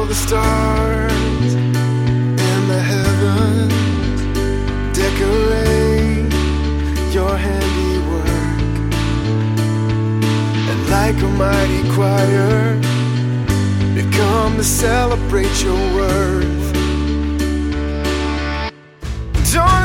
the stars in the heavens decorate your handiwork, and like a mighty choir we come to celebrate your worth. Don't